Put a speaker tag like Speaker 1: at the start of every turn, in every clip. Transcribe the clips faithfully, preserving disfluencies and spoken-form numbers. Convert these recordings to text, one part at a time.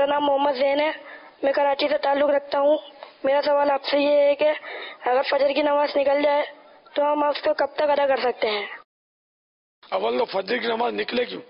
Speaker 1: نام محمد زین ہے، میں کراچی سے تعلق رکھتا ہوں۔ میرا سوال آپ سے یہ ہے کہ اگر فجر کی نماز نکل جائے تو ہم اس کو کب تک ادا کر سکتے ہیں؟
Speaker 2: اول تو فجر کی نماز نکلے کیوں؟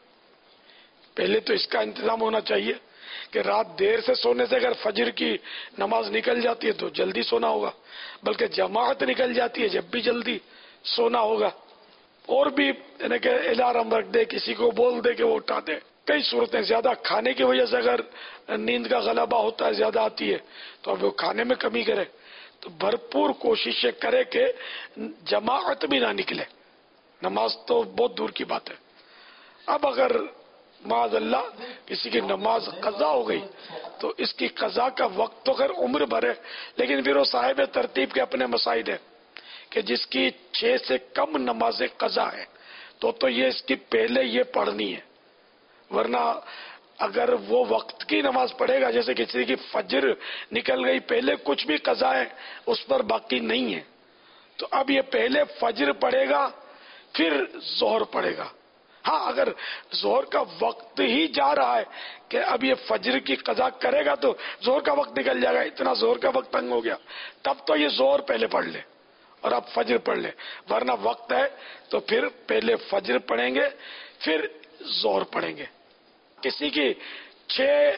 Speaker 2: پہلے تو اس کا انتظام ہونا چاہیے کہ رات دیر سے سونے سے اگر فجر کی نماز نکل جاتی ہے تو جلدی سونا ہوگا، بلکہ جماعت نکل جاتی ہے جب بھی جلدی سونا ہوگا۔ اور بھی یعنی کہ الارم رکھ دے، کسی کو بول دے کہ وہ اٹھا دے۔ کئی صورتیں، زیادہ کھانے کی وجہ سے اگر نیند کا غلبہ ہوتا ہے، زیادہ آتی ہے، تو اب وہ کھانے میں کمی کرے، تو بھرپور کوششیں کرے کہ جماعت بھی نہ نکلے، نماز تو بہت دور کی بات ہے۔ اب اگر معاذ اللہ کسی کی نماز قضا ہو گئی تو اس کی قضا کا وقت تو خیر عمر بھر ہے، لیکن پھر وہ صاحب ترتیب کے اپنے مسائل ہیں کہ جس کی چھ سے کم نمازیں قضا ہے تو تو یہ اس کی پہلے یہ پڑھنی ہے، ورنہ اگر وہ وقت کی نماز پڑھے گا، جیسے کسی کی فجر نکل گئی، پہلے کچھ بھی قضا ہے اس پر باقی نہیں ہے، تو اب یہ پہلے فجر پڑھے گا پھر ظہر پڑھے گا۔ ہاں اگر ظہر کا وقت ہی جا رہا ہے کہ اب یہ فجر کی قضا کرے گا تو ظہر کا وقت نکل جائے گا، اتنا ظہر کا وقت تنگ ہو گیا، تب تو یہ ظہر پہلے پڑھ لے اور اب فجر پڑھ لے، ورنہ وقت ہے تو پھر پہلے فجر پڑھیں گے پھر ظہر پڑھیں گے۔ کسی کی چھ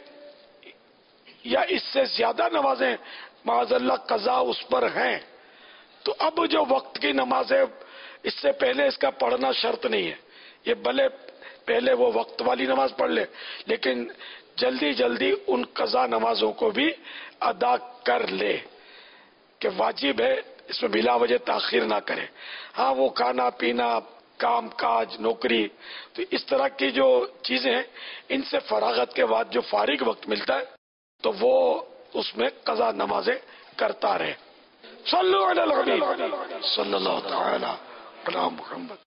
Speaker 2: یا اس سے زیادہ نمازیں معاذ اللہ قضا اس پر ہیں تو اب جو وقت کی نماز ہے اس سے پہلے اس کا پڑھنا شرط نہیں ہے، یہ بھلے پہلے وہ وقت والی نماز پڑھ لے لیکن جلدی جلدی ان قضا نمازوں کو بھی ادا کر لے کہ واجب ہے، اس میں بلا وجہ تاخیر نہ کرے۔ ہاں وہ کھانا پینا، کام کاج، نوکری، تو اس طرح کی جو چیزیں ہیں ان سے فراغت کے بعد جو فارغ وقت ملتا ہے تو وہ اس میں قضا نمازیں کرتا رہے۔ صلو علی الحبیب صلی اللہ تعالی علی محمد۔